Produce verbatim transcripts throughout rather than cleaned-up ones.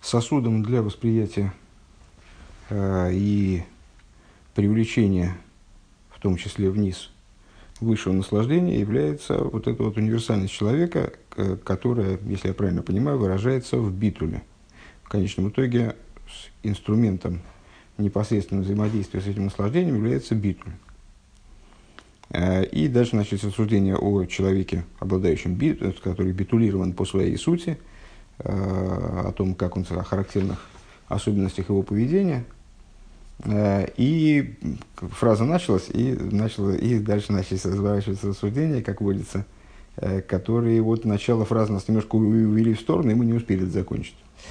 сосудом для восприятия э, и привлечения, в том числе вниз, высшего наслаждения, является вот эта вот универсальность человека, которая, если я правильно понимаю, выражается в битуле. В конечном итоге с инструментом непосредственного взаимодействия с этим наслаждением является битуль. И дальше начнется рассуждение о человеке, обладающем битулем, который битулирован по своей сути, о том, как он, о характерных особенностях его поведения. И фраза началась, и, начало, и дальше начались разворачиваться рассуждения, как водится, которые вот начало фразы нас немножко увели в сторону, и мы не успели это закончить.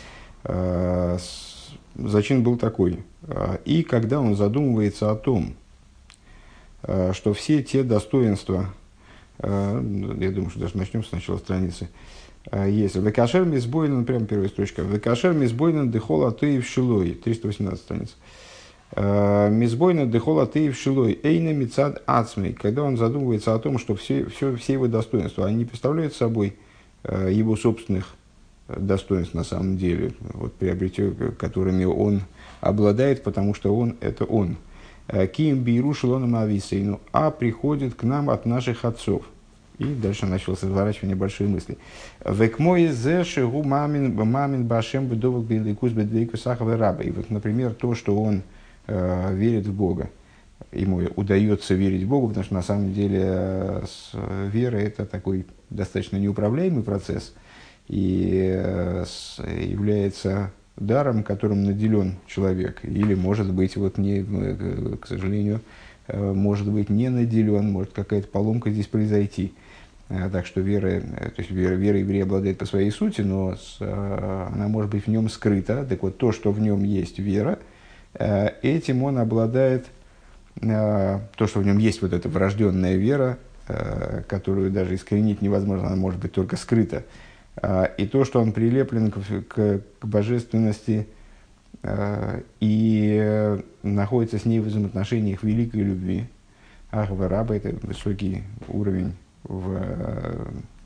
Зачин был такой. И когда он задумывается о том, что все те достоинства, я думаю, что даже начнем с начала страницы, есть «Векашер мизбойнен», прямо первая строчка, «Векашер мизбойнен дехол атеев шилой», триста восемнадцатая страница. «Мизбойнен дехол атеев шилой, эйна мицад ацмей», когда он задумывается о том, что все, все, все его достоинства, они представляют собой его собственных достоинств на самом деле, вот, которыми он обладает, потому что он – это он. «Киим биру шелоном ависейну», а приходит к нам от наших отцов. И дальше началось разворачивание большой мысли. «Векмое зе шегу мамин мамин башем бедовок беликус бедвейку сахавы раба». И вот, например, то, что он э, верит в Бога. Ему удается верить в Бога, потому что на самом деле э, с, вера – это такой достаточно неуправляемый процесс. И э, с, является даром, которым наделен человек, или, может быть, вот не, к сожалению, может быть, не наделен, может какая-то поломка здесь произойти. Так что вера, то есть вера, вера еврея обладает по своей сути, но с, она может быть в нем скрыта. Так вот, то, что в нем есть вера, этим он обладает, то, что в нем есть вот эта врожденная вера, которую даже искоренить невозможно, она может быть только скрыта. И то, что он прилеплен к, к, к божественности э, и находится с ней в взаимоотношениях великой любви. Ахва раба – это высокий уровень в, э,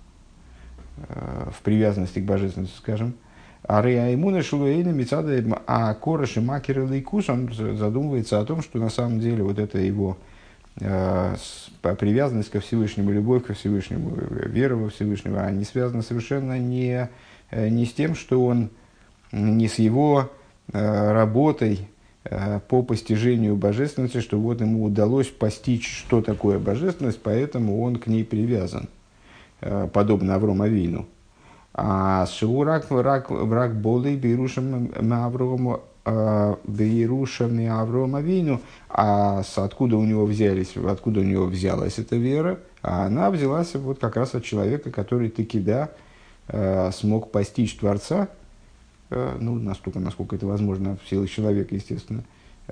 в привязанности к божественности, скажем. А реаймуна шулуэйна мицада а короши макер лейкус, он задумывается о том, что на самом деле вот это его привязанность ко Всевышнему, любовь ко Всевышнему, вера во Всевышнего, они связаны совершенно не, не с тем, что он, не с его работой по постижению божественности, что вот ему удалось постичь, что такое божественность, поэтому он к ней привязан, подобно Аврому Авину. А шиурак враг враг болей бирушам Аврому Бейрушами Аврому Авину, а с откуда у него взялись, откуда у него взялась эта вера, а она взялась вот как раз от человека, который таки да смог постичь Творца, ну, настолько, насколько это возможно в силах человека, естественно,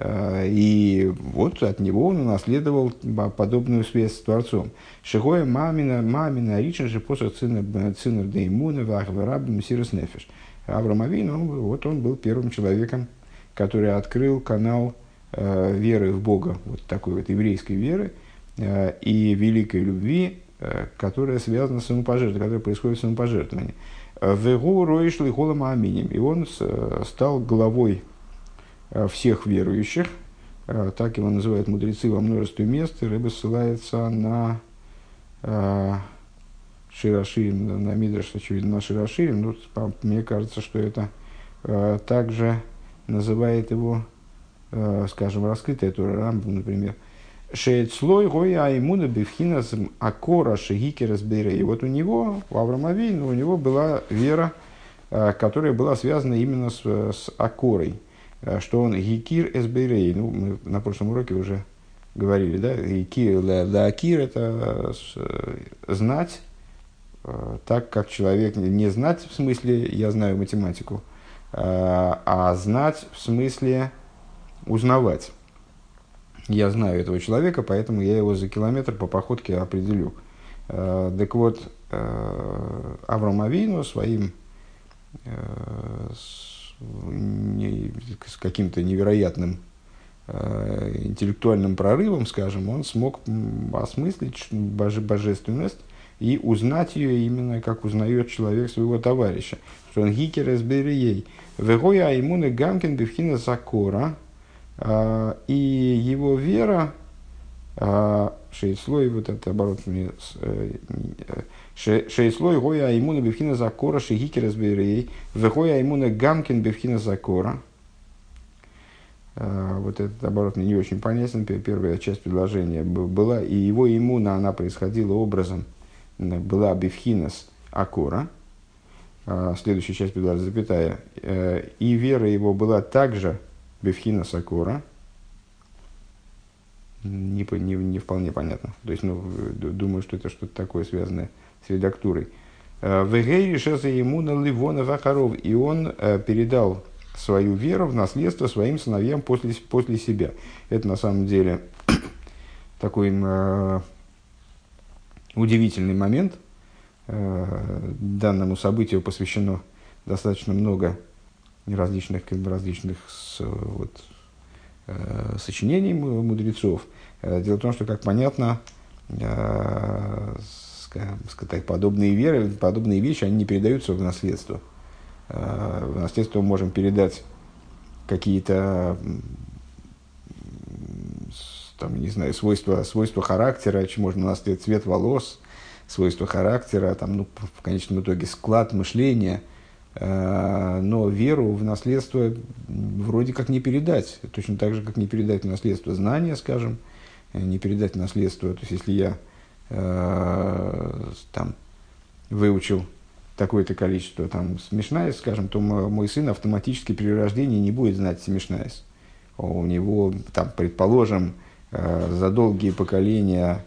и вот от него он унаследовал подобную связь с Творцом. Шихоя мамина мамина ричен же после цинер деймуна вахва раббим сирос нефеш. Авраам Авину, вот он был первым человеком, который открыл канал э, веры в Бога, вот такой вот еврейской веры э, и великой любви, э, которая связана с самопожертвованием, которая происходит в самопожертвовании. Вегу роишли холома аминим. И он с, стал главой э, всех верующих, э, так его называют мудрецы во множестве мест, и Ребе ссылается на э, Широширим, на Мидраш, очевидно, на Широширим. Ну, мне кажется, что это э, также называет его, э, скажем, раскрытая Тора Рамбам, например. Шеецлой гоя аймуна бифхинас акора шегикерас бейрей. И вот у него, у Авраама Авину, у него была вера, э, которая была связана именно с, с акорой, э, что он гикир эс бейрей. Ну, мы на прошлом уроке уже говорили, да, гикир ла акир – это знать, так как человек, не знать в смысле «я знаю математику», а знать в смысле узнавать. Я знаю этого человека, поэтому я его за километр по походке определю. Так вот, Авраам Авину своим с каким-то невероятным интеллектуальным прорывом, скажем, он смог осмыслить боже, божественность и узнать ее именно, как узнает человек своего товарища. Что он гикер эсберией. Вегоя аймуны гамкин бифхина закора. И его вера, шейслой, вот это оборот, шейслой гоя аймуны бифхина закора, шейгикер эсберией. Вегоя аймуны гамкин бифхина закора. Вот этот оборот мне не очень понятен. Первая часть предложения была, и его иммуна, она происходила образом, была бифхинас акора. Следующая часть предложения, запятая. И вера его была также бифхинас акора. Не, не, не вполне понятно. То есть, ну, думаю, что это что-то такое, связанное с редактурой. Вегей решился иммуна ливона вахаров. И он передал свою веру в наследство своим сыновьям после, после себя. Это на самом деле такой э, удивительный момент. Э, данному событию посвящено достаточно много различных, различных с, вот, э, сочинений мудрецов. Э, дело в том, что, как понятно, э, сказать, подобные веры, подобные вещи, они не передаются в наследство. В наследство мы можем передать какие-то, там, не знаю, свойства, свойства характера, можно наследовать цвет волос, свойства характера, там, ну, в конечном итоге склад мышления, но веру в наследство вроде как не передать. Точно так же, как не передать в наследство знания, скажем, не передать в наследство. То есть, если я там выучил такое-то количество там смешнаес, скажем, то мой сын автоматически при рождении не будет знать смешнаес. У него, там, предположим, за долгие поколения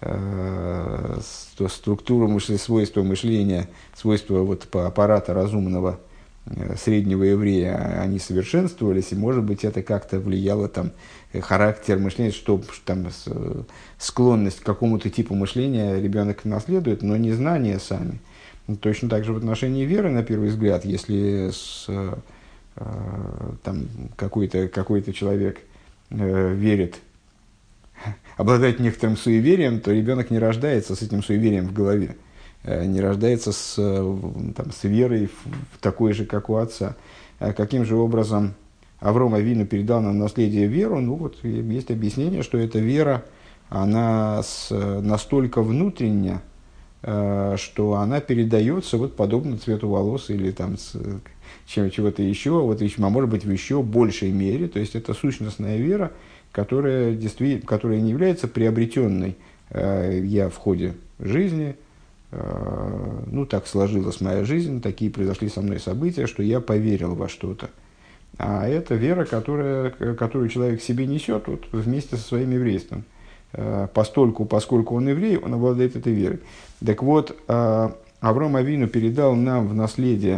структура мышления, свойства мышления, свойства вот, аппарата разумного среднего еврея, они совершенствовались, и, может быть, это как-то влияло, там, характер мышления, что там, склонность к какому-то типу мышления ребенок наследует, но не знания сами. Точно так же в отношении веры, на первый взгляд, если с, э, там, какой-то, какой-то человек э, верит, обладает некоторым суеверием, то ребенок не рождается с этим суеверием в голове, э, не рождается с, там, с верой в, в такой же, как у отца. А каким же образом Авром Авину передал нам наследие веру? Ну вот есть объяснение, что эта вера, она с, настолько внутренняя, что она передается вот подобно цвету волос или там с, чем, чего-то еще, вот, а может быть в еще большей мере. То есть это сущностная вера, которая, действительно, которая не является приобретенной. Я в ходе жизни, ну так сложилась моя жизнь, такие произошли со мной события, что я поверил во что-то. А это вера, которая, которую человек в себе несет вот, вместе со своим еврейством. Постольку, поскольку он еврей, он обладает этой верой. Так вот, Авром Авину передал нам в наследие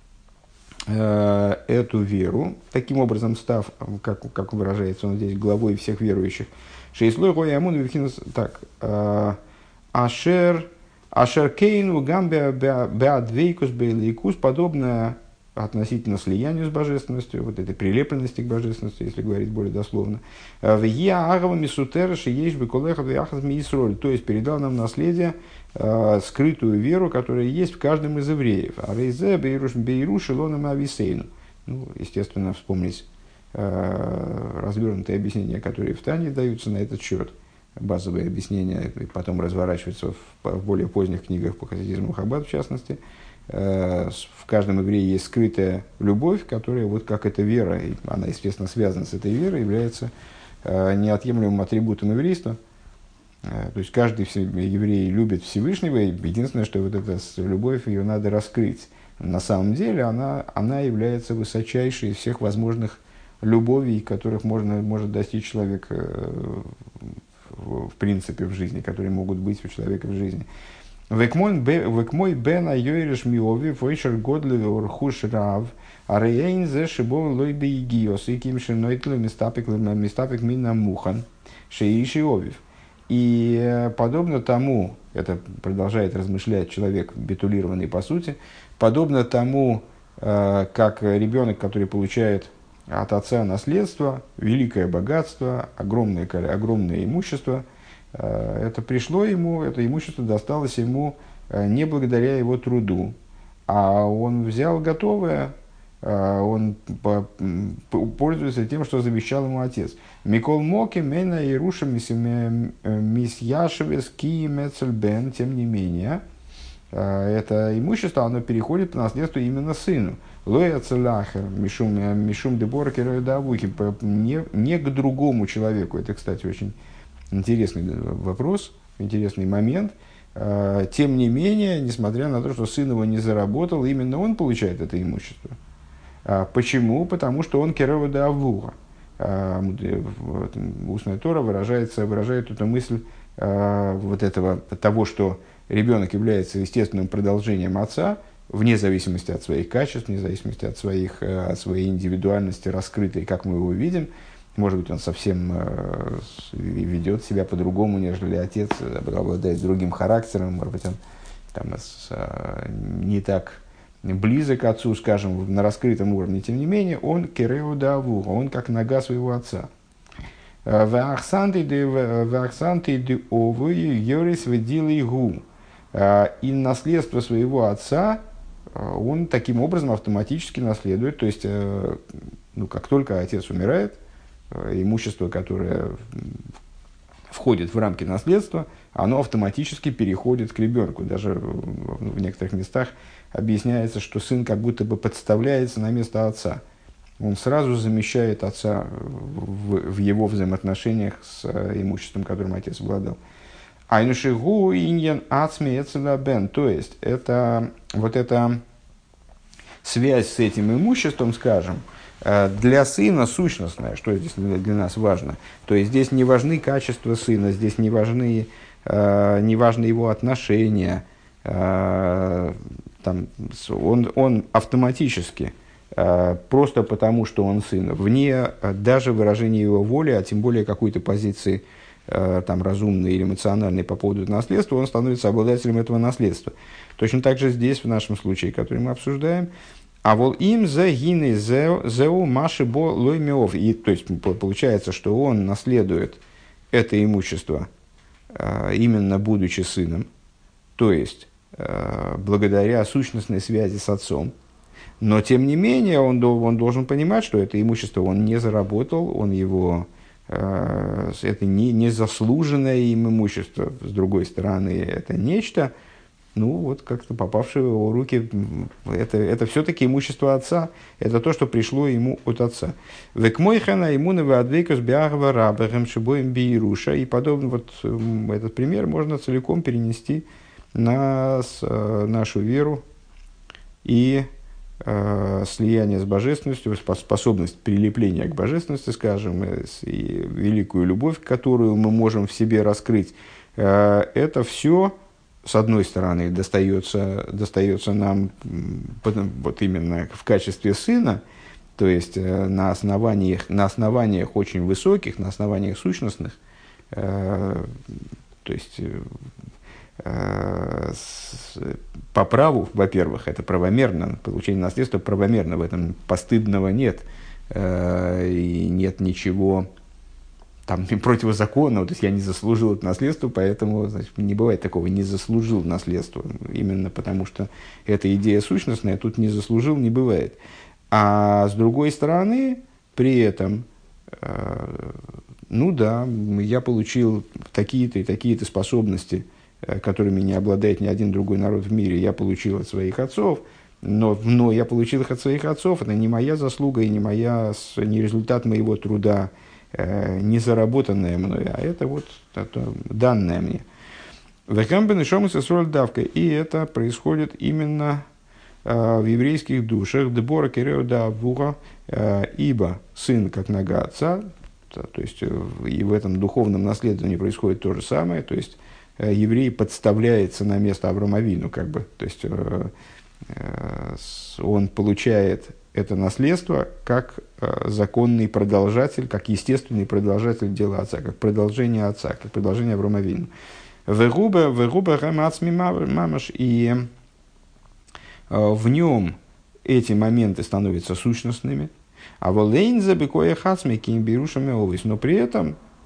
эту веру, таким образом став, как, как выражается он здесь, главой всех верующих. Шейслой гоя амун вихинус, так, ашер, ашер кейну гамбе беадвейкус бейлейкус, подобное относительно слиянию с божественностью, вот этой прилепленности к божественности, если говорить более дословно. То есть передал нам наследие, э, скрытую веру, которая есть в каждом из евреев. Ну, естественно, вспомнить э, развернутые объяснения, которые в Тане даются на этот счет, базовые объяснения, и потом разворачиваются в, в более поздних книгах по хасидизму Хаббат, в частности. В каждом еврее есть скрытая любовь, которая, вот как эта вера, она, естественно, связана с этой верой, является неотъемлемым атрибутом еврейства. То есть каждый еврей любит Всевышнего, и единственное, что вот эта любовь, ее надо раскрыть. На самом деле она, она является высочайшей из всех возможных любовей, которых можно, может достичь человек в принципе в жизни, которые могут быть у человека в жизни. Векмой бен айориш миови фойшер годле орхуш рав ареейн зе шибов лой бейгиос и ким шинойтле мистапик мистапик мина мухан шеиши овив. И подобно тому, это продолжает размышлять человек, битулированный по сути, подобно тому, как ребенок, который получает от отца наследство, великое богатство, огромное, огромное имущество, Это пришло ему, это имущество досталось ему не благодаря его труду, а он взял готовое, он пользуется тем, что завещал ему отец. Микол Моки, Мейна и Руша Мисьяшевес Ки Мецельбен, тем не менее, это имущество, оно переходит по наследству именно сыну. Лоя Целахер, Мишум Дебора Кероидавуки, не, не к другому человеку. Это, кстати, очень интересный вопрос, интересный момент. Тем не менее, несмотря на то, что сын его не заработал, именно он получает это имущество. Почему? Потому что он Кероидавуга. Устная Тора выражается, выражает эту мысль вот этого, того, что ребенок является естественным продолжением отца, вне зависимости от своих качеств, вне зависимости от, своих, от своей индивидуальности, раскрытой, как мы его видим. Может быть, он совсем э, ведет себя по-другому, нежели отец, обладает другим характером, может быть, он там, с, э, не так близок к отцу, скажем, на раскрытом уровне. Тем не менее, он кереудаву, он как нога своего отца. «Ваахсанты де овы йорис ведилы гу». И наследство своего отца он таким образом автоматически наследует. То есть, ну, как только отец умирает, имущество, которое входит в рамки наследства, оно автоматически переходит к ребенку. Даже в некоторых местах объясняется, что сын как будто бы подставляется на место отца. Он сразу замещает отца в, в его взаимоотношениях с имуществом, которым отец обладал. Айнушигу иньян ацми эцелабен. То есть, это вот эта связь с этим имуществом, скажем, для сына сущностная, что здесь для нас важно. То есть, здесь не важны качества сына, здесь не важны, не важны его отношения. Там, он, он автоматически, просто потому, что он сын, вне даже выражения его воли, а тем более какой-то позиции там, разумной или эмоциональной по поводу наследства, он становится обладателем этого наследства. Точно так же здесь, в нашем случае, который мы обсуждаем, а вол им за гины зеу маши бо лоймеов. И то есть получается, что он наследует это имущество, именно будучи сыном, то есть благодаря сущностной связи с отцом. Но тем не менее он, он должен понимать, что это имущество он не заработал, он его это не, не заслуженное им имущество, с другой стороны, это нечто, ну, вот как-то попавшее в его руки, это, это все-таки имущество отца, это то, что пришло ему от отца. Векмойхана имуновый адвейкус биагва рабахем шибоем биируша. И подобно, вот этот пример можно целиком перенести на нашу веру и слияние с божественностью, способность прилепления к божественности, скажем, и великую любовь, которую мы можем в себе раскрыть, это все, с одной стороны, достается, достается нам вот именно в качестве сына, то есть на основаниях, на основаниях очень высоких, на основаниях сущностных, то есть по праву, во-первых, это правомерно, получение наследства правомерно, в этом постыдного нет, и нет ничего там противозаконного, то есть я не заслужил это наследство, поэтому, значит, не бывает такого, не заслужил наследство, именно потому что эта идея сущностная, тут не заслужил, не бывает. А с другой стороны, при этом, ну да, я получил такие-то и такие-то способности, которыми не обладает ни один другой народ в мире, я получил от своих отцов, но, но я получил их от своих отцов, это не моя заслуга и не, моя, не результат моего труда, э, не заработанное мной, а это вот это, данное мне. И это происходит именно э, в еврейских душах, э, ибо сын как нога отца, то есть и в этом духовном наследовании происходит то же самое, то есть еврей подставляется на место Авраама Авину, как бы, то есть э, э, он получает это наследство как э, законный продолжатель, как естественный продолжатель дела отца, как продолжение отца, как продолжение Авраама Авину. Вегуба, вегуба рамацми мамаш, и э, в нем эти моменты становятся сущностными, а волейнза бекоя хацми ким берушами овис, но при этом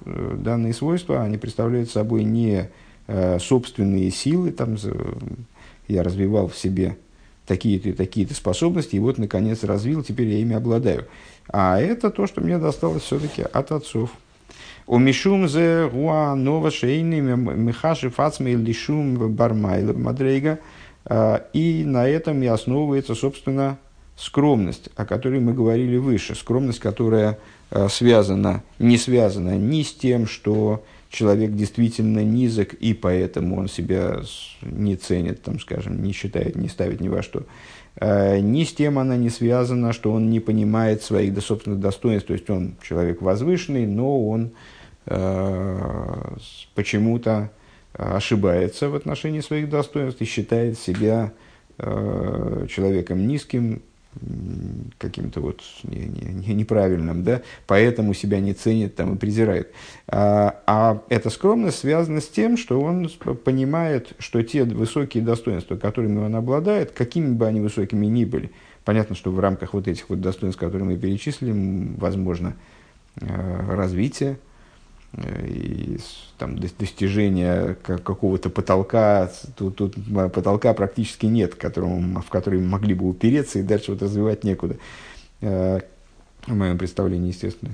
данные свойства, они представляют собой не собственные силы, там, я развивал в себе такие-то и такие-то способности, и вот, наконец, развил, теперь я ими обладаю. А это то, что мне досталось все-таки от отцов. У мишум зе гуа нова шейни михаши фацмей лишум бармайла мадрейга. И на этом и основывается, собственно, скромность, о которой мы говорили выше. Скромность, которая связана, не связана ни с тем, что человек действительно низок, и поэтому он себя не ценит, там, скажем, не считает, не ставит ни во что. Ни с тем она не связана, что он не понимает своих собственных достоинств. То есть он человек возвышенный, но он э, почему-то ошибается в отношении своих достоинств и считает себя э, человеком низким, каким-то вот не, не, неправильным, да, поэтому себя не ценит там, и презирает. А, а эта скромность связана с тем, что он понимает, что те высокие достоинства, которыми он обладает, какими бы они высокими ни были, понятно, что в рамках вот этих вот достоинств, которые мы перечислили, возможно развитие и там, достижение какого-то потолка, тут, тут потолка практически нет, которому, в который мы могли бы упереться и дальше вот развивать некуда. В моем представлении, естественно.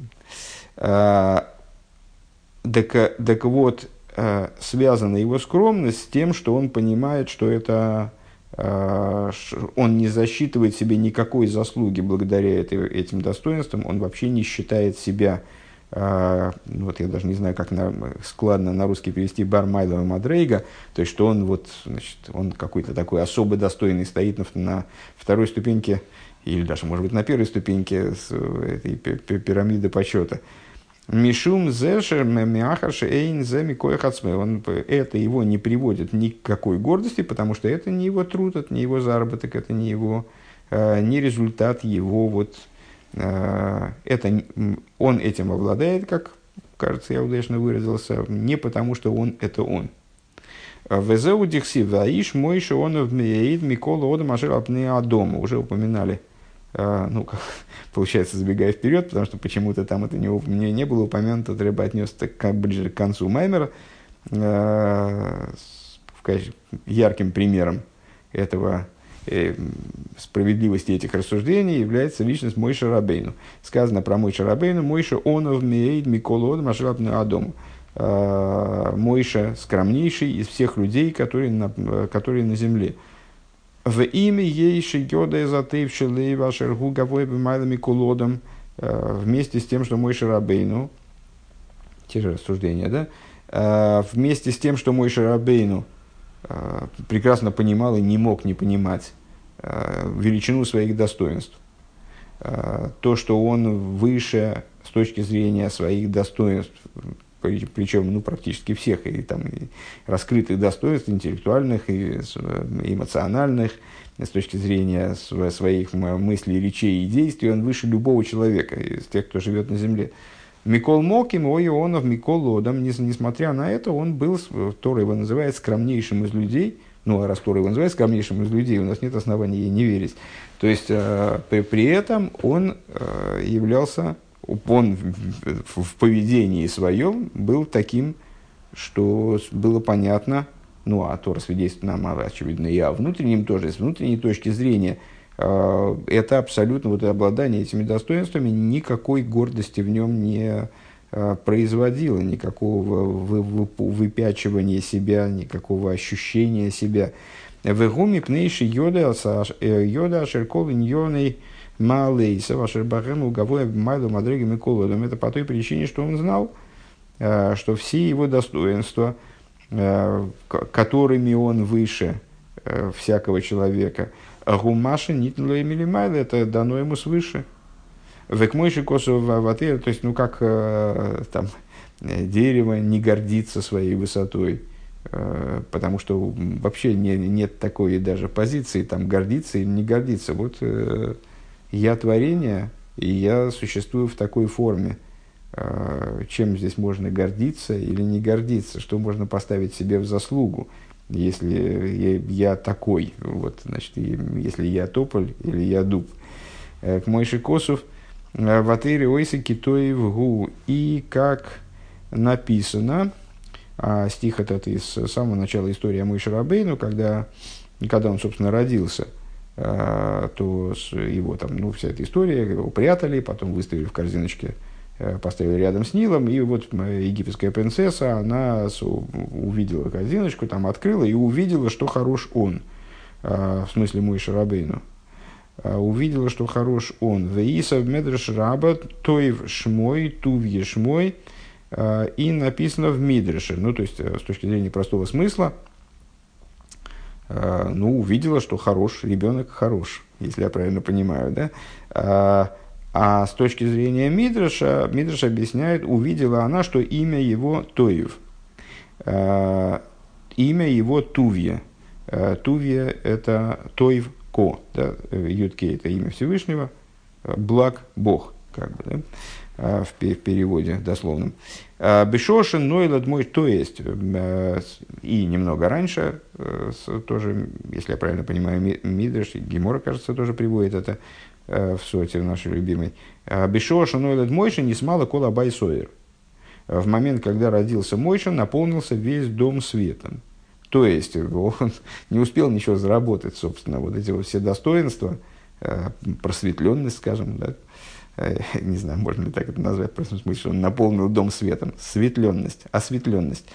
Так, так вот, связана его скромность с тем, что он понимает, что это он не засчитывает себе никакой заслуги благодаря этим достоинствам, он вообще не считает себя, вот я даже не знаю, как на, складно на русский перевести, бармайлова мадрейга, то есть, что он, вот, значит, он какой-то такой особо достойный, стоит на, на второй ступеньке, или даже, может быть, на первой ступеньке с этой пирамиды почета. Мишум зешер мемиахарши эйн земи коехацме. Он это его не приводит ни к какой гордости, потому что это не его труд, это не его заработок, это не его, не результат его вот. Это, он этим обладает, как, кажется, я удачно выразился, не потому, что он – это он. «Везеу дихси ваиш мойши онов меид микола одам ашер апне адому». Уже упоминали, ну, как, получается, забегая вперед, потому что почему-то там это не, не, не было упомянуто, треба отнести как ближе к концу Маймера. Ярким примером этого справедливости этих рассуждений является личность Мойше Рабейну. Сказано про Мойше Рабейну: Мойше онов меид микола одам ашер апне адому. Мойша скромнейший из всех людей, которые на, которые на земле. В имя ейши йода эзотейвшилей вашер гугавой бимайлами кулодом, вместе с тем, что Мойша Рабейну, те же рассуждения, да, вместе с тем, что Мойша Рабейну прекрасно понимал и не мог не понимать величину своих достоинств, то, что он выше с точки зрения своих достоинств, причем ну, практически всех, и, там, и раскрытых достоинств, интеллектуальных и эмоциональных, с точки зрения своих мыслей, речей и действий, он выше любого человека, из тех, кто живет на земле. Микол Моким, о Ионов, Микол Лодом, несмотря на это, он был, Тора его называет скромнейшим из людей. Ну, а раз Тора его называет скромнейшим из людей, у нас нет оснований ей не верить. То есть, при, при этом он являлся, он в, в поведении своем был таким, что было понятно, ну, а Тора свидетельствует нам, очевидно, и о внутреннем тоже, с внутренней точки зрения, это абсолютно, вот обладание этими достоинствами никакой гордости в нем не производило, никакого выпячивания себя, никакого ощущения себя. Вегуми пнейши йода ашеркол иньоной малейса вашербахем уговой майлу мадреги миколодом. Это по той причине, что он знал, что все его достоинства, которыми он выше всякого человека, гумаши нитнула эмили майла, это дано ему свыше. Векмойши косов ватер, то есть, ну, как там дерево не гордится своей высотой, потому что вообще не, нет такой даже позиции, там, гордиться или не гордиться. Вот я творение, и я существую в такой форме. Чем здесь можно гордиться или не гордиться? Что можно поставить себе в заслугу, если я, я такой? Вот, значит, если я тополь или я дуб. К Мойши Косов ватыре ойсы китоев гу. И как написано, а стих этот из самого начала истории о Моше Рабейну, когда, когда он, собственно, родился, то его там, ну, вся эта история, его прятали, потом выставили в корзиночке, поставили рядом с Нилом, и вот египетская принцесса, она увидела корзиночку, там открыла и увидела, что хорош он, в смысле Моше Рабейну. Увидела, что хорош он. Веисав медреш раба тоев шмой, тувье шмой. И написано в мидреше. Ну, то есть, с точки зрения простого смысла, ну, увидела, что хорош, ребенок хорош, если я правильно понимаю, да? А, а с точки зрения мидреша, мидреш объясняет, увидела она, что имя его Тоев. А, имя его Тувье. А, Тувье – это Тоев Ко, да? Ютке – это имя Всевышнего, благ Бог, как бы, да? В переводе дословном. Бешошин нойлад мой, то есть, и немного раньше, тоже, если я правильно понимаю, Мидраш, Гемора, кажется, тоже приводит это в соте нашей любимой. Бешошин нойлад мойши не смало кола байсоир. В момент, когда родился Мойша, наполнился весь дом светом. То есть, он не успел ничего заработать, собственно, вот эти вот все достоинства, просветленность, скажем, да, не знаю, можно ли так это назвать, в простом смысле, он наполнил дом светом, светленность, осветленность.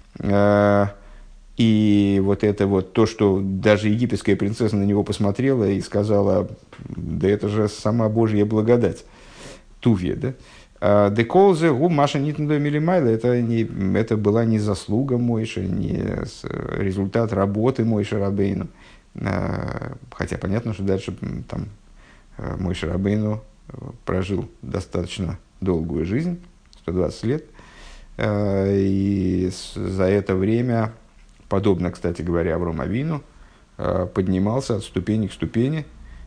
И вот это вот то, что даже египетская принцесса на него посмотрела и сказала, да это же сама Божья благодать, Тувья, да? Деколзе гу маша нитндо милимайла, это, не, это была не заслуга Мойши, не результат работы Мойши Рабейну. Хотя понятно, что дальше там Мойши Рабейну прожил достаточно долгую жизнь, сто двадцать лет, и за это время, подобно, кстати говоря, Аврому Авину, поднимался от ступени к ступени,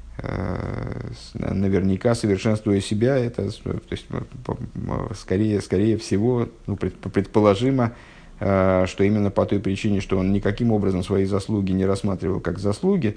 наверняка совершенствуя себя. Это, то есть, скорее, скорее всего, ну, предположимо, что именно по той причине, что он никаким образом свои заслуги не рассматривал как заслуги,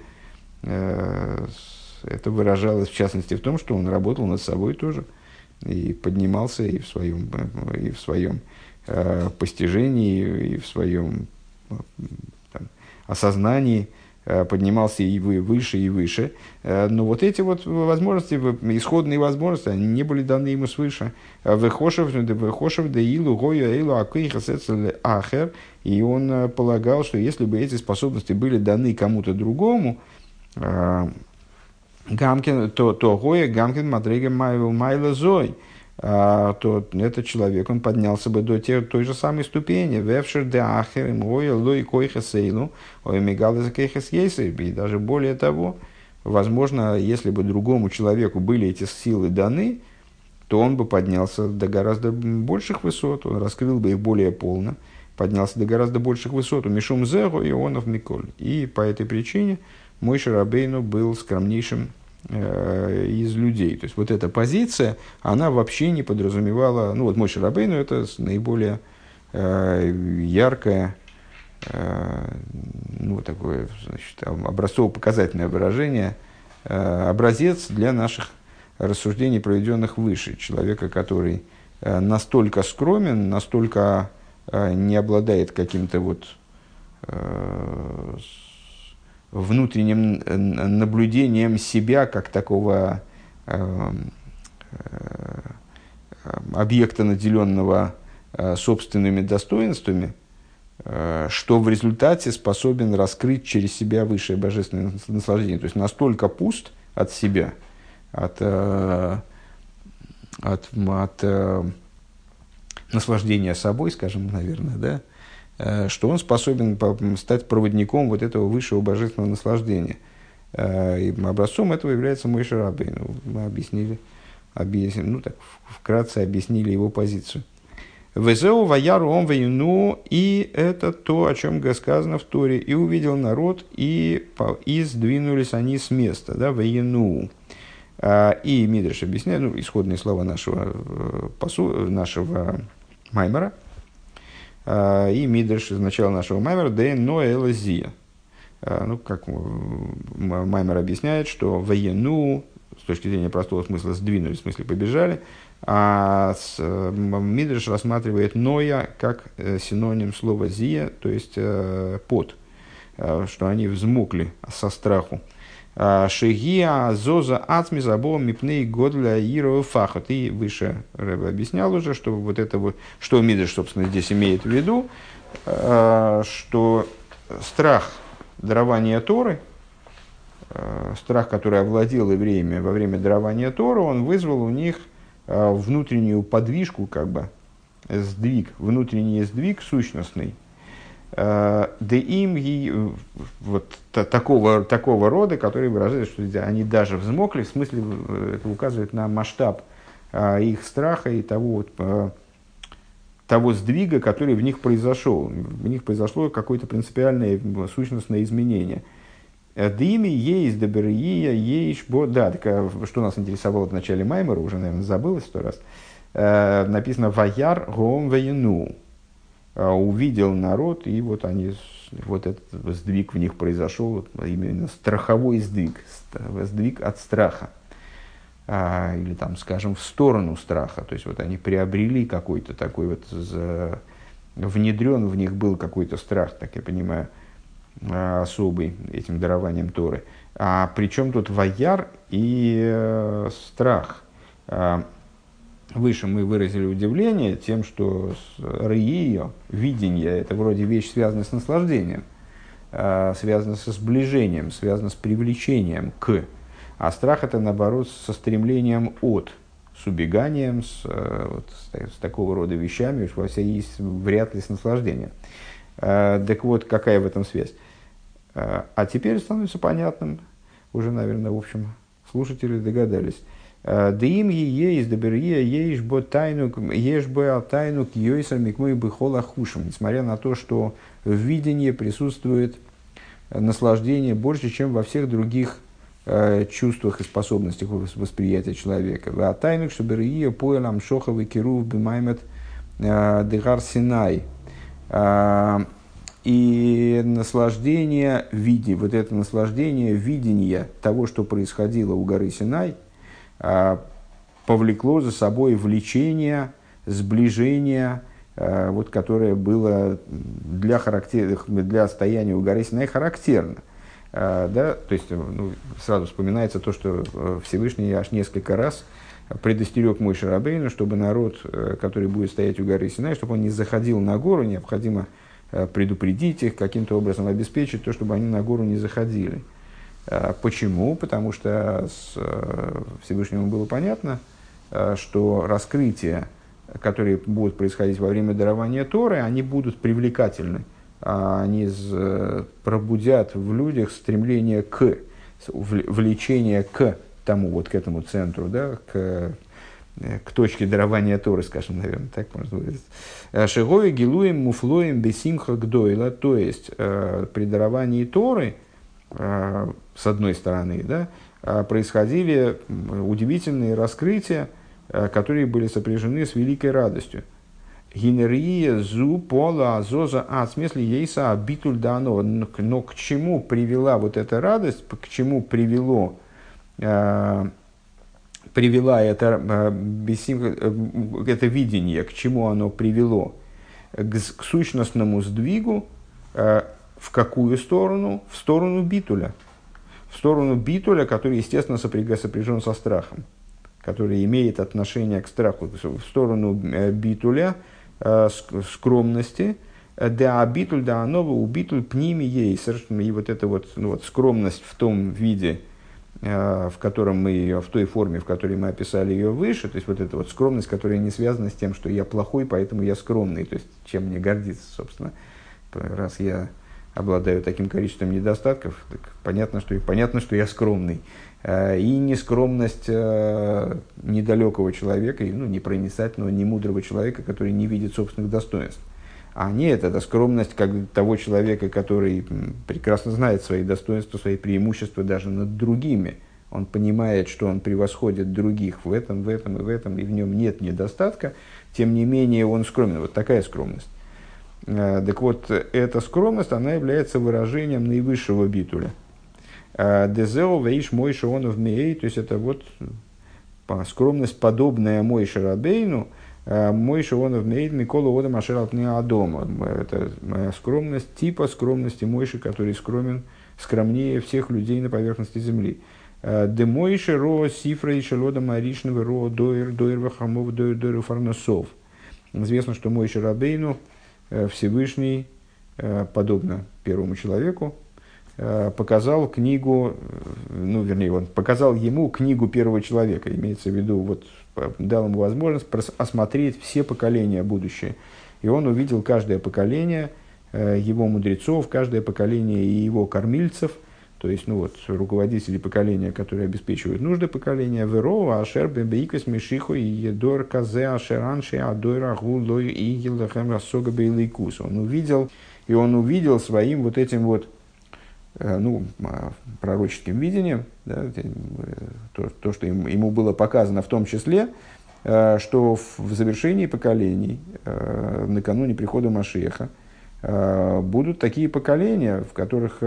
это выражалось в частности в том, что он работал над собой тоже и поднимался и в своем, и в своем э, постижении, и в своем там, осознании, э, поднимался и вы, выше, и выше. Э, но вот эти вот возможности, исходные возможности, они не были даны ему свыше. Вехошев, вехошев, да илу, гою, илу, акыйхасэцэлэ ахэр. И он э, полагал, что если бы эти способности были даны кому-то другому, э, Гамкин, то, то Гоя, Гамкин, Мадрига, Майла, Зой, а, то этот человек, он поднялся бы до те, той же самой ступени. Вевшер де Ахер, Гоя, Лой, Койха, Сейлу, Ой, Мегал, Закейхас, Ейсер. И даже более того, возможно, если бы другому человеку были эти силы даны, то он бы поднялся до гораздо больших высот, он раскрыл бы их более полно, поднялся до гораздо больших высот. У Мишум Зеру и Онов Миколь. И по этой причине Моше Рабейну был скромнейшим э, из людей. То есть, вот эта позиция, она вообще не подразумевала... Ну, вот Моше Рабейну – это наиболее э, яркое, э, ну, такое, значит, образцово-показательное выражение, э, образец для наших рассуждений, проведенных выше. Человека, который э, настолько скромен, настолько э, не обладает каким-то вот... Э, внутренним наблюдением себя как такого э, э, объекта, наделенного э, собственными достоинствами, э, что в результате способен раскрыть через себя высшее божественное наслаждение. То есть настолько пуст от себя, от, э, от, от э, наслаждения собой, скажем, наверное, да, что он способен стать проводником вот этого высшего божественного наслаждения. И образцом этого является Моше Рабейну. Мы объяснили, объяснили, ну так, вкратце объяснили его позицию. «Везеу ваяру ом вейну», и это то, о чем сказано в Торе. «И увидел народ, и, и сдвинулись они с места». Да, «Вейну». И Мидраш объясняет, ну, исходные слова нашего, посу, нашего маймера. И Мидраш из начала нашего маймера «Дэ но элазия». Ну, как маймер объясняет, что «Вейну», с точки зрения простого смысла сдвинулись, в смысле побежали, а с, Мидраш рассматривает ноя как синоним слова зия, то есть э, пот, э, что они взмокли со страху. Шегия зоза ацми забо мипней годля иро фахат. И выше Рэбе объяснял уже, что вот это вот, что Мидраш, собственно, здесь имеет в виду, э, что страх дарования Торы, страх, который овладел евреями во время дарования Торы, он вызвал у них внутреннюю подвижку, как бы, сдвиг, внутренний сдвиг сущностный. Да им вот такого, такого рода, который выражает, что они даже взмокли, в смысле, это указывает на масштаб их страха и того, того сдвига, который в них произошел. В них произошло какое-то принципиальное сущностное изменение. Дими есть добрия, есть бо. Да, так, что нас интересовало в начале Маймера, уже, наверное, забылось сто раз. Э, написано «Ваяр гом ваяну». Увидел народ, и вот они, вот этот сдвиг в них произошел, именно страховой сдвиг, сдвиг от страха. А, или там, скажем, в сторону страха. То есть вот они приобрели какой-то такой вот, за, внедрен в них был какой-то страх, так я понимаю, особый этим дарованием Торы. А причем тут ваяр и э, страх. А, выше мы выразили удивление тем, что рыио, видение, это вроде вещь, связанная с наслаждением, а, связана со сближением, связана с привлечением к. А страх это, наоборот, со стремлением от, с убеганием, с, вот, с, с такого рода вещами, что во всей есть вряд ли с наслаждением. А, так вот, какая в этом связь? А теперь становится понятным, уже, наверное, в общем, слушатели догадались. Дим есть доберия, есть бо тайну, есть бо тайну к йойсер микмой бихола хушем. Несмотря на то, что в видении присутствует наслаждение больше, чем во всех других э, чувствах и способностях восприятия человека. А тайну к шаберия поэлам шоховый кирув бимаймет дегар синай. И наслаждение види, вот это наслаждение видения того, что происходило у горы Синай, повлекло за собой влечение, сближение, вот, которое было для, характер... для стояния у горы Синай характерно. Да? То есть, ну, сразу вспоминается то, что Всевышний аж несколько раз предостерег Моше Рабейну, чтобы народ, который будет стоять у горы Синай, чтобы он не заходил на гору, необходимо предупредить их, каким-то образом обеспечить то, чтобы они на гору не заходили. Почему? Потому что с Всевышнему было понятно, что раскрытия, которые будут происходить во время дарования Торы, они будут привлекательны. Они пробудят в людях стремление к, влечение к тому, вот к этому центру, да, к к точке дарования Торы, скажем, наверное, так можно выразить. Шигой гилуем муфлоем бесимха гдойла, то есть при даровании Торы, с одной стороны, да, происходили удивительные раскрытия, которые были сопряжены с великой радостью. Гинерия зу пола азоза а в смысле ейса абитуль дано. Но к чему привела вот эта радость, к чему привело привела это, это видение, к чему оно привело? К, к сущностному сдвигу. В какую сторону? В сторону битуля. В сторону битуля, который, естественно, сопряжен со страхом, который имеет отношение к страху. В сторону битуля, скромности. Да битуль, да оно, у битуль пними ей. И вот эта вот, ну, вот скромность в том виде, в котором мы ее, в той форме, в которой мы описали ее выше, то есть вот эта вот скромность, которая не связана с тем, что я плохой, поэтому я скромный, то есть чем мне гордиться, собственно, раз я обладаю таким количеством недостатков, так понятно, что, понятно, что я скромный. И нескромность недалекого человека, ну, непроницательного, немудрого человека, который не видит собственных достоинств. А нет, это скромность как того человека, который прекрасно знает свои достоинства, свои преимущества даже над другими. Он понимает, что он превосходит других в этом, в этом и в этом, и в нем нет недостатка. Тем не менее, он скромен. Вот такая скромность. Так вот, эта скромность, она является выражением наивысшего битуля. Дезео вейш Мойше онов мей, то есть это вот скромность, подобная Мойше Рабейну, Мойше онов мей Микола Ода Машер Алтния Адома. Это скромность типа скромности Мойши, который скромен, скромнее всех людей на поверхности земли. Де Мойше ро сифра и шелода маришного ро доир доир вахамов доир доир фарнасов. Известно, что Мойше Рабейну Всевышний, подобно первому человеку, показал книгу, ну, вернее, он показал ему книгу первого человека, имеется в виду, вот, дал ему возможность осмотреть все поколения будущее. И он увидел каждое поколение его мудрецов, каждое поколение и его кормильцев, то есть, ну, вот, руководители поколения, которые обеспечивают нужды поколения, «Веро, ашер бембейквес мишиху и едор казе ашеранши адой рагу лой и елдахем рассога бейлейкус». Он увидел, и он увидел своим вот этим вот, ну, пророческим видением, да, то, то, что ему было показано в том числе, что в завершении поколений, накануне прихода Машиаха, будут такие поколения, в которых,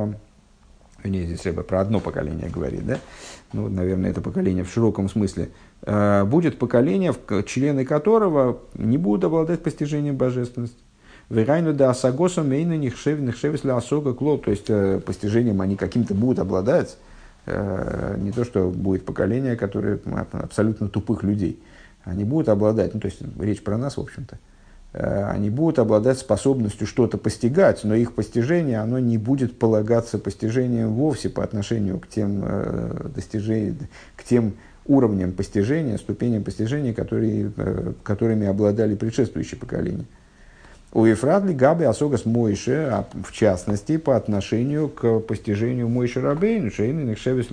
не, здесь Ребе про одно поколение говорит, да? Ну, наверное, это поколение в широком смысле, будет поколение, члены которого не будут обладать постижением божественности. Верайну да асагоса мейна нихшевных шевесли асога клол, то есть постижением они каким-то будут обладать, не то что будет поколение, которое абсолютно тупых людей, они будут обладать, ну то есть речь про нас в общем-то, они будут обладать способностью что-то постигать, но их постижение оно не будет полагаться постижением вовсе по отношению к тем достижениям, к тем уровням постижения, ступеням постижения, которые, которыми обладали предшествующие поколения. У Ефрадли Габи Асогас Мойше, а в частности, по отношению к постижению Мойше Рабейну, Шейн Нехшевис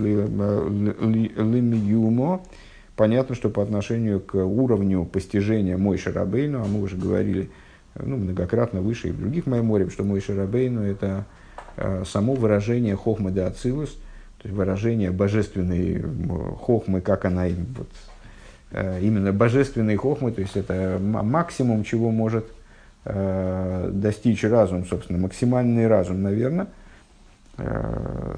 Лимиюмо, понятно, что по отношению к уровню постижения Мойше Рабейну, а мы уже говорили, ну, многократно выше и в других майморем, что Мойше Рабейну – это э, само выражение хохмы де ацилус, то есть выражение божественной хохмы, как она вот, э, именно божественной хохмы, то есть это максимум, чего может достичь разум, собственно, максимальный разум, наверное, в,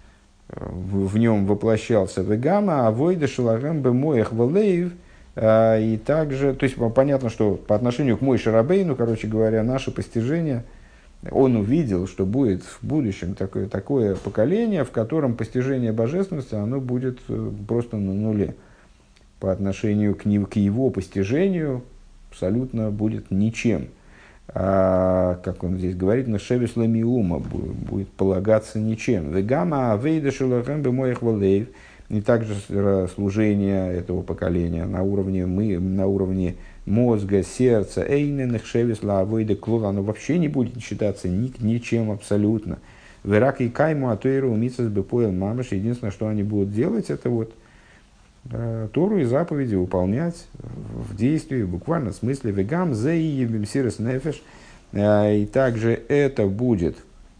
в нем воплощался вегама, а войда шелагам бы моях валеев, и также, то есть понятно, что по отношению к Мойше Рабейну, короче говоря, наше постижение, он увидел, что будет в будущем такое, такое поколение, в котором постижение божественности, оно будет просто на нуле. По отношению к, не, к его постижению абсолютно будет ничем. А, как он здесь говорит, на шевес ламиума будет полагаться ничем. Вегама авейда шелахем бемоях валеев. И также служение этого поколения на уровне, мы, на уровне мозга, сердца, эйненных шевес ла авейда клула, оно вообще не будет считаться ни, ничем абсолютно. Верак и кайму атуэру умицас бепоэл мамаш. Единственное, что они будут делать, это вот Тору и заповеди выполнять в действии, в буквальном смысле. Вегам зеи бимсирес нефеш. И также это будет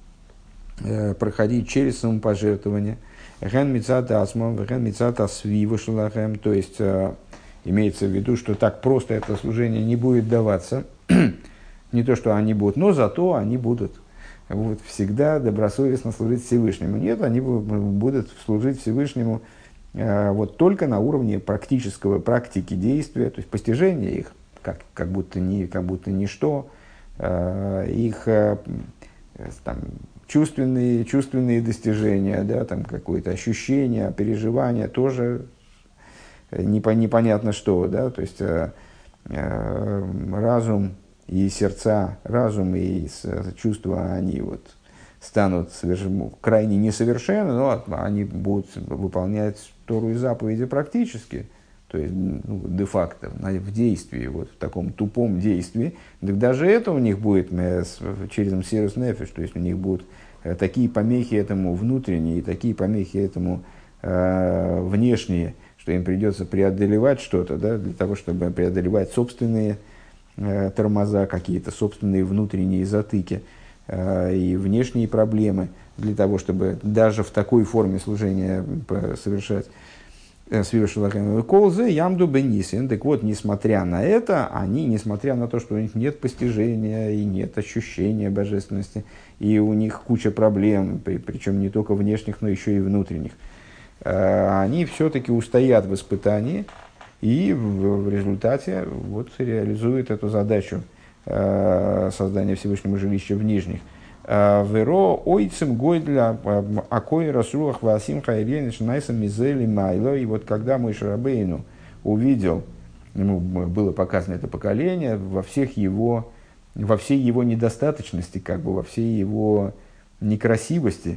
проходить через самопожертвование. Ген мицата асмам, ген мицата свива шелахем. То есть имеется в виду, что так просто это служение не будет даваться. Не то, что они будут, но зато они будут вот, всегда добросовестно служить Всевышнему. Нет, они будут служить Всевышнему вот только на уровне практического, практики действия, то есть постижения их, как, как, будто, не, как будто ничто, их там, чувственные, чувственные достижения, да, там, какое-то ощущение, переживание, тоже непонятно что, да, то есть разум и сердца, разум и чувства, они вот станут соверш... крайне несовершенны, но они будут выполнять Тору и заповеди практически, то есть ну, де-факто, в действии, вот в таком тупом действии. Так даже это у них будет через мсирус нефеш, то есть у них будут такие помехи этому внутренние и такие помехи этому э, внешние, что им придется преодолевать что-то, да, для того, чтобы преодолевать собственные э, тормоза, какие-то собственные внутренние затыки и внешние проблемы, для того, чтобы даже в такой форме служения совершать. Свиршилахем колзе ямду бенисин. Так вот, несмотря на это, они, несмотря на то, что у них нет постижения и нет ощущения божественности, и у них куча проблем, причем не только внешних, но еще и внутренних, они все-таки устоят в испытании и в, в результате вот, реализуют эту задачу создания Всевышнего жилища в нижних. Веро ойцем гойдля акой расулах васим хайрениш найсам мизели майло. И вот когда Моше Рабейну увидел, ему было показано это поколение во всех его, во всей его недостаточности, как бы во всей его некрасивости,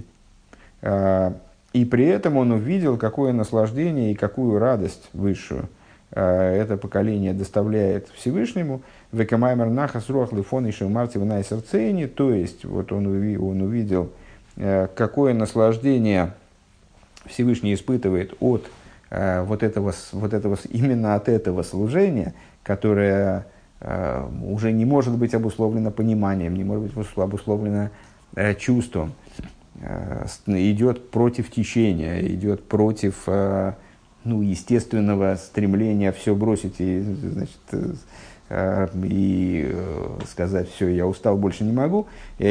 и при этом он увидел, какое наслаждение и какую радость высшую это поколение доставляет Всевышнему. Векамаймер нахас руах лифон еще марти в найсерцейне. То есть, вот он, уви, он увидел, какое наслаждение Всевышний испытывает от вот этого, вот этого, именно от этого служения, которое уже не может быть обусловлено пониманием, не может быть обусловлено чувством, идет против течения, идет против ну, естественного стремления все бросить и, значит, и сказать, все, я устал, больше не могу.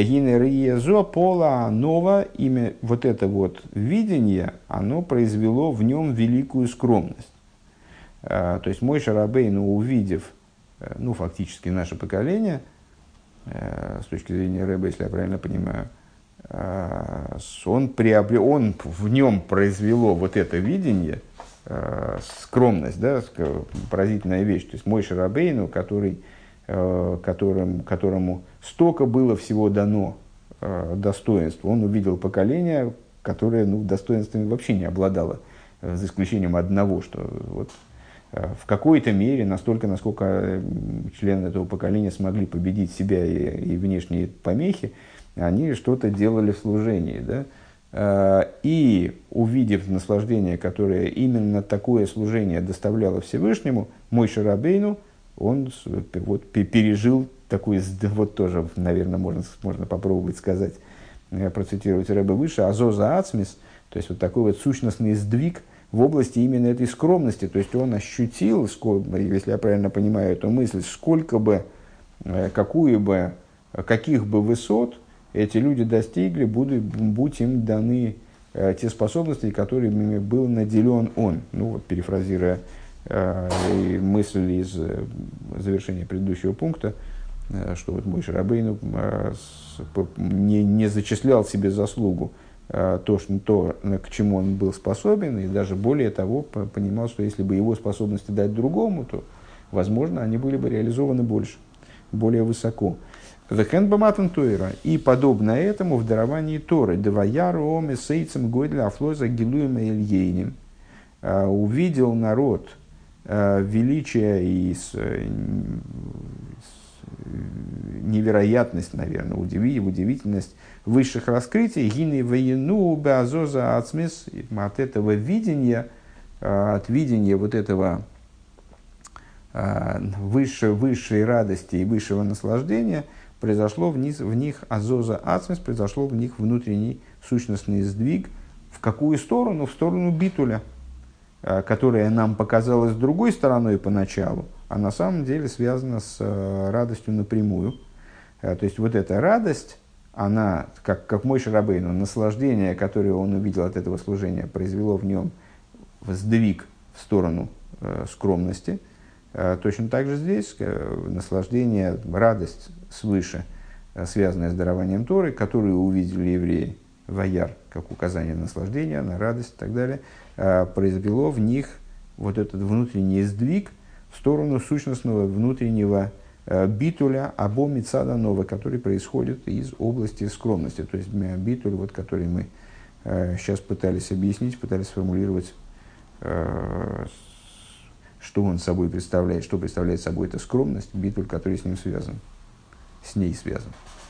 Пола Нова, имя вот это вот видение, оно произвело в нем великую скромность. То есть Моше Рабейну, увидев, ну, фактически наше поколение, с точки зрения Рэба, если я правильно понимаю, он, приобрел, он в нем произвело вот это видение, скромность, да, поразительная вещь. То есть Моше Рабейну, который, которым, которому столько было всего дано достоинств, он увидел поколение, которое, ну, достоинствами вообще не обладало, за исключением одного, что вот в какой-то мере, настолько, насколько члены этого поколения смогли победить себя и, и внешние помехи, они что-то делали в служении, да? И увидев наслаждение, которое именно такое служение доставляло Всевышнему, Моше Рабейну, он вот пережил такой, вот тоже, наверное, можно, можно попробовать сказать, процитировать Рэба выше, азоза ацмис, то есть вот такой вот сущностный сдвиг в области именно этой скромности. То есть он ощутил, если я правильно понимаю эту мысль, сколько бы, какую бы, каких бы высот эти люди достигли, будут, будь им даны э, те способности, которыми был наделен он. Ну вот, перефразируя э, мысль из э, завершения предыдущего пункта, э, что вот Моше Рабейну э, не, не зачислял себе заслугу э, то, что, то, к чему он был способен, и даже более того, понимал, что если бы его способности дать другому, то, возможно, они были бы реализованы больше, более высоко. И подобно этому в даровании Торы увидел народ величие и невероятность, наверное, удивительность высших раскрытий, от этого видения, от видения вот этого высшей, высшей радости и высшего наслаждения, произошло в них, в них азоза ацмис, произошло в них внутренний сущностный сдвиг. В какую сторону? В сторону битуля, которая нам показалась другой стороной поначалу, а на самом деле связана с радостью напрямую. То есть вот эта радость, она, как, как Моше Рабейну, наслаждение, которое он увидел от этого служения, произвело в нем сдвиг в сторону э, скромности. Точно так же здесь наслаждение, радость свыше, связанная с дарованием Торы, которую увидели евреи, ваяр, как указание на наслаждение, на радость и так далее, произвело в них вот этот внутренний сдвиг в сторону сущностного внутреннего битуля, або мицада нова, который происходит из области скромности. То есть битуль, вот, который мы сейчас пытались объяснить, пытались сформулировать, что он собой представляет, что представляет собой эта скромность, битуль, который с ним связан, с ней связан.